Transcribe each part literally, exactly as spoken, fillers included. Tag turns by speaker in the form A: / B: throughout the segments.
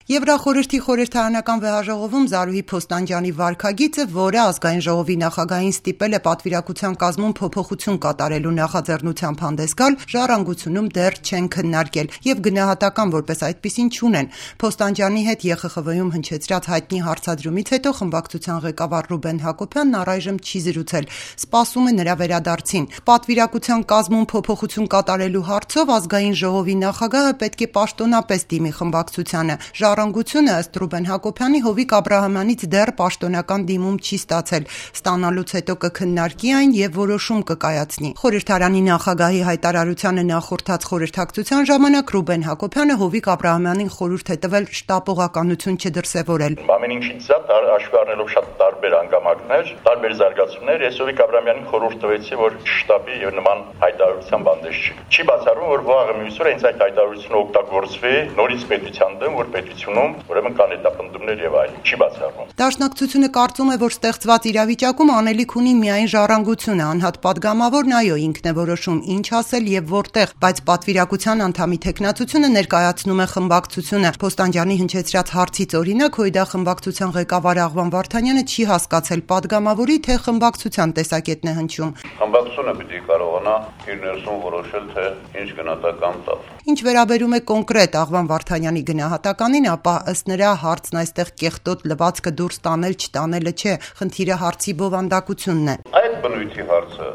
A: Եվրախորհրդի խորհրդարանական վեհաժողովում Զարուհի Փոստանջյանի վարքագիծը, որը ազգային ժողովի նախագահին ստիպել է պատվիրակության կազմում փոփոխություն կատարելու նախաձեռնությամբ հանդես գալ, ժառանգությունում դեռ չեն քննարկել եւ գնահատական որպես այդպիսին չունեն։ Փոստանջյանի հետ Ե Խ Խ V-ում հնչեցրած հայտնի հարցադրումից հետո խմբակցության ղեկավար Ռուբեն Հակոբյանն առայժմ չի զրուցել, սպասում է նրա վերադարձին։ Պատվիրակության կազմում փոփոխություն կատարելու հարցով ազգային ժողովի նախագահը պետք է պաշտոնապես դիմի խմբակցությանը։ Ժառանգությունը ըստ Ռուբեն Հակոբյանի Հովիկ Աբրահամյանից դեռ պաշտոնական դիմում չի ստացել, ստանալուց հետո կքննարկի այն եւ որոշում կկայացնի։ Խորհրդարանի նախագահի հայտարարությանը նախորդած խորհրդակցության ժամանակ Ռուբեն Հակոբյանը Հովիկ Աբրահամյանին խորհուրդ է տվել շտապողականություն չդրսևորել։
B: Ամեն ինչից զատ հաշվի առնելով շատ տարբեր հանգամանքներ, տարբեր զարգացումներ, ես Հովիկ Աբրահամյանին խորհուրդ տվեցի, որ շտապի եւ նման հայտարարության բանդես չի։ Չի բացառվում, որ վաղը մյուս օրը հենց այդ հայտարարությունը օգտագործվի նորից պետության դեմ, որ պետությունում ուրեմն կան հետապնդումներ եւ այլն, չի բացառվում։
A: Դաշնակցությունը կարծում է, որ ստեղծված իրավիճակում անելիք ունի միայն ժառանգությունը, անհատ падգամավորն այո ինքն է որոշում ինչ ասել եւ որտեղ, բայց պատվիրակության անդամի տեխնացությունը ներկայացնում է խմբակցությունը։ Փոստանջյանի հնչեցրած հարցից օրինակ Հույդա խմբակցության ղեկավար Աղվան Վարդանյանը չի հասկացել падգամավորի թե խմբակցության տեսակետն է հնչում։
C: Խմբակցությունը պիտի կարողանա իր ներսում որոշել, թե ինչ գնահատական տալ։
A: Ինչ վերաբերում է կոնկրետ Աղվան Վարդանյանի գնահատականին, ապա ըստ նրա հարցն այստեղ կեղտոտ լվացքը դուրս տանել չտանելը չէ, խնդիրը հարցի բովանդակությունն է։
C: Այդ բնույթի հարցը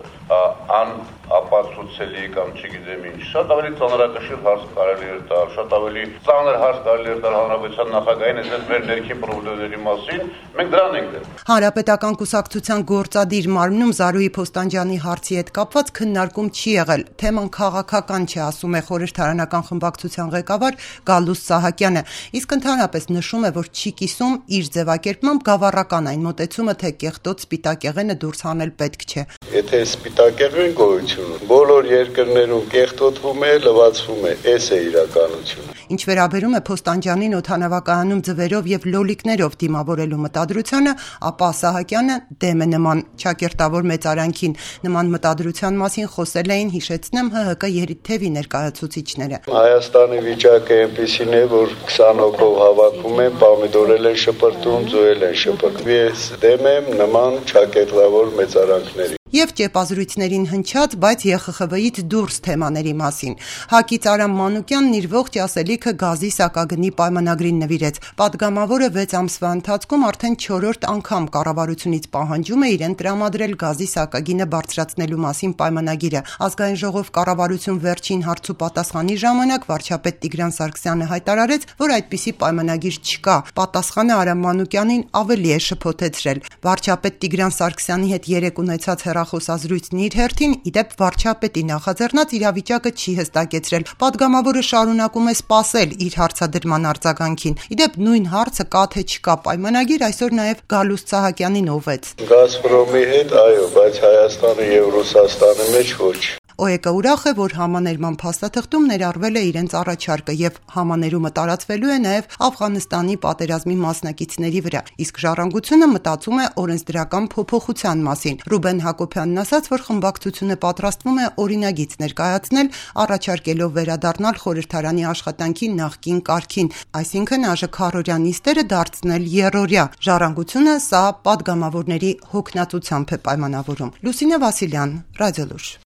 C: ան ապացուցելի կամ չգիտեմ ինչ, շատ ավելի ծանրակշիռ հարց կարելի է տալ, շատ ավելի ծանր հարց կարելի է տալ հանրապետության նախագահին այս մեր ներքին պրոբլեմների մասին, մենք դրան ենք դեմ։
A: Հանրապետական կուսակցության գործադիր մարմնում Զարուհի Փոստանջյանի հարցի հետ կապված քննարկում չի եղել, թեման քաղաքական չէ, ասում է խորհրդարանական խմբակցության ղեկավար Գալուստ Սահակյանը, իսկ ընդհանրապես նշում է, որ չի կիսում իր ձևակերպմամբ գավառական այն մոտեցումը, թե կեղտոտ սպիտակեղենը դուրս հանել պետք չէ։
D: Եթե սպիտակեղեն գոյություն բոլոր երկրներում կեղտոտվում է, լվացվում է, այս է իրականությունը։
A: Ինչ վերաբերում է Փոստանջյանին օդանավակայանում ձվերով եւ լոլիկներով դիմավորելու մտադրությանը, ապա Սահակյանը դեմ է նման ճակերտավոր մեծարանքին։ Նման մտադրության մասին խոսել էին, հիշեցնեմ, Հ Հ Կ երիթևի ներկայացուցիչները։
D: Հայաստանի վիճակը այնպեսին է, որ քսան հոգով հավաքում են, պամիդորել են շպրտում, ձոյել են շպրտում։ Ես դեմ եմ նման ճակերտավոր մեծարանքների։
A: Եվ ճեպազրույցներին հնչած, բայց Ե Խ Խ V-ից դուրս թեմաների մասին։ Հակից Արամ Մանուկյանն իր ողջ ասելիքը գազի սակագնի պայմանագրին նվիրեց։ Պատգամավորը վեց ամսվա ընթացքում արդեն չորրորդ անգամ կառավարությունից պահանջում է իրեն տրամադրել գազի սակագինը բարձրացնելու մասին պայմանագիրը։ Ազգային ժողով կառավարություն վերջին հարցու պատասխանի ժամանակ վարչապետ Տիգրան Սարգսյանը հայտարարեց, որ այդպիսի պայմանագիր չկա։ Պատասխանը Արամ Մանուկյանին ավելի է շփոթեցրել։ Վարչապետ Տիգրան Սարգսյանի հետ երեկ ունեցած խոսազրույցն իր հերթին, իդեպ վարչապետի նախաձեռնած իրավիճակը չի հստակեցրել։ Պատգամավորը շարունակում է սպասել իր հարցադրման արձագանքին։ Իդեպ նույն հարցը կա թե չկա պայմանագիր այսօր նաև Գալուստ Սահակյանին ուղղեց։
D: Գազպրոմի հետ այո, բայց Հայաստանի եւ Ռուսաստանի մեջ ոչ։
A: Օ Է Կը ուրախ է, որ համաներման փաստաթղթում ներառվել է իրենց առաջարկը եւ համաներումը տարածվելու է նաեւ Աֆղանստանի պատերազմի մասնակիցների վրա, իսկ ժառանգությունը մտածում է օրենսդրական փոփոխության մասին։ Ռուբեն Հակոբյանն ասաց, որ խմբակցությունը պատրաստվում է օրինագիծ ներկայացնել, առաջարկելով վերադառնալ խորհրդարանի աշխատանքի նախկին կարգին, այսինքն Ա Ժ Քարորյա նիստերը դարձնել եռօրյա։ Ժառանգությունը սա падգամավորների հոգնածությամբ է պայմանավորում։ Լուսինե Վասիլյան, Ռադիոլուր։